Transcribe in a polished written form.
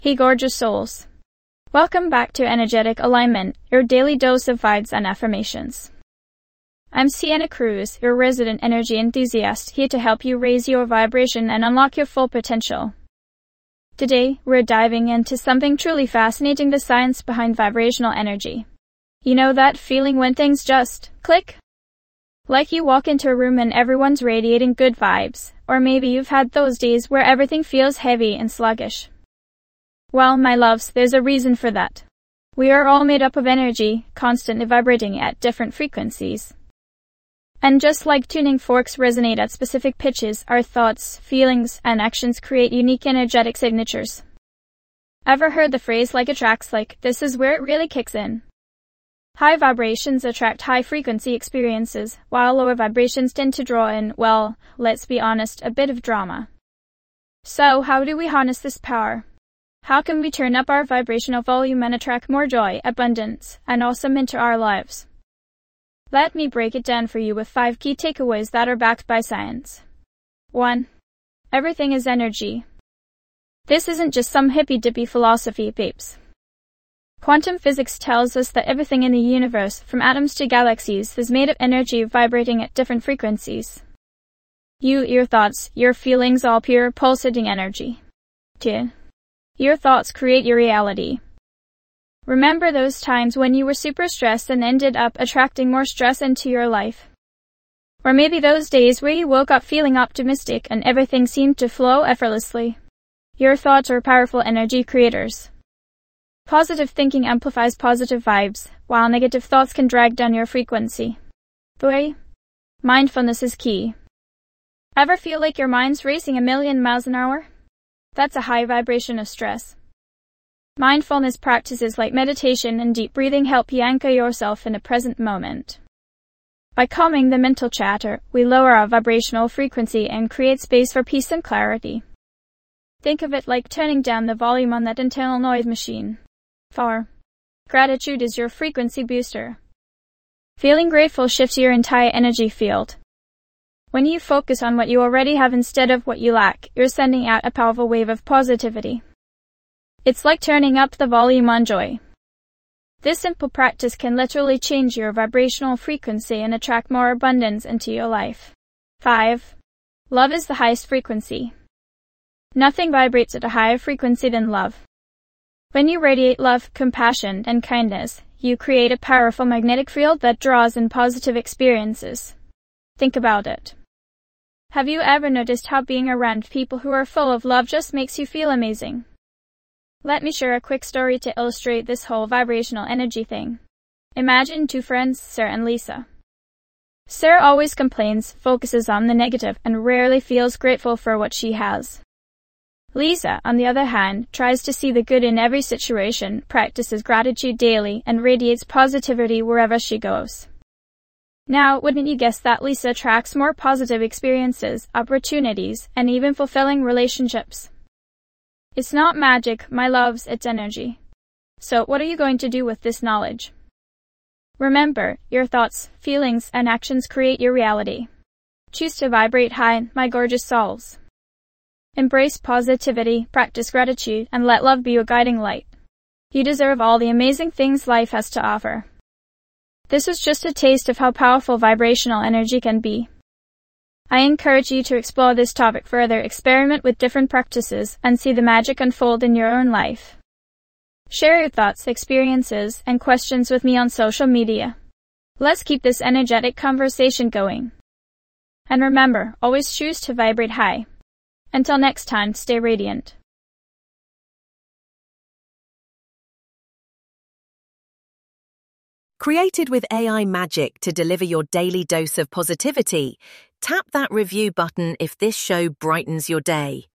Hey gorgeous souls. Welcome back to Energetic Alignment, your daily dose of vibes and affirmations. I'm Sienna Cruz, your resident energy enthusiast, here to help you raise your vibration and unlock your full potential. Today, we're diving into something truly fascinating: the science behind vibrational energy. You know that feeling when things just click? Like you walk into a room and everyone's radiating good vibes, or maybe you've had those days where everything feels heavy and sluggish. Well, my loves, there's a reason for that. We are all made up of energy, constantly vibrating at different frequencies. And just like tuning forks resonate at specific pitches, our thoughts, feelings, and actions create unique energetic signatures. Ever heard the phrase "like attracts like"? This is where it really kicks in. High vibrations attract high-frequency experiences, while lower vibrations tend to draw in, well, let's be honest, a bit of drama. So, how do we harness this power? How can we turn up our vibrational volume and attract more joy, abundance, and awesome into our lives? Let me break it down for you with 5 key takeaways that are backed by science. 1. Everything is energy. This isn't just some hippy-dippy philosophy, peeps. Quantum physics tells us that everything in the universe, from atoms to galaxies, is made of energy vibrating at different frequencies. Your thoughts, your feelings, all pure, pulsating energy. 2. Your thoughts create your reality. Remember those times when you were super stressed and ended up attracting more stress into your life? Or maybe those days where you woke up feeling optimistic and everything seemed to flow effortlessly? Your thoughts are powerful energy creators. Positive thinking amplifies positive vibes, while negative thoughts can drag down your frequency. 3. Mindfulness is key. Ever feel like your mind's racing a million miles an hour? That's a high vibration of stress. Mindfulness practices like meditation and deep breathing help you anchor yourself in the present moment. By calming the mental chatter, we lower our vibrational frequency and create space for peace and clarity. Think of it like turning down the volume on that internal noise machine. 4. Gratitude is your frequency booster. Feeling grateful shifts your entire energy field. When you focus on what you already have instead of what you lack, you're sending out a powerful wave of positivity. It's like turning up the volume on joy. This simple practice can literally change your vibrational frequency and attract more abundance into your life. 5. Love is the highest frequency. Nothing vibrates at a higher frequency than love. When you radiate love, compassion, and kindness, you create a powerful magnetic field that draws in positive experiences. Think about it. Have you ever noticed how being around people who are full of love just makes you feel amazing? Let me share a quick story to illustrate this whole vibrational energy thing. Imagine 2 friends, Sarah and Lisa. Sarah always complains, focuses on the negative, and rarely feels grateful for what she has. Lisa, on the other hand, tries to see the good in every situation, practices gratitude daily, and radiates positivity wherever she goes. Now, wouldn't you guess that Lisa attracts more positive experiences, opportunities, and even fulfilling relationships? It's not magic, my loves, it's energy. So, what are you going to do with this knowledge? Remember, your thoughts, feelings, and actions create your reality. Choose to vibrate high, my gorgeous souls. Embrace positivity, practice gratitude, and let love be your guiding light. You deserve all the amazing things life has to offer. This is just a taste of how powerful vibrational energy can be. I encourage you to explore this topic further, experiment with different practices, and see the magic unfold in your own life. Share your thoughts, experiences, and questions with me on social media. Let's keep this energetic conversation going. And remember, always choose to vibrate high. Until next time, stay radiant. Created with AI magic to deliver your daily dose of positivity, tap that review button if this show brightens your day.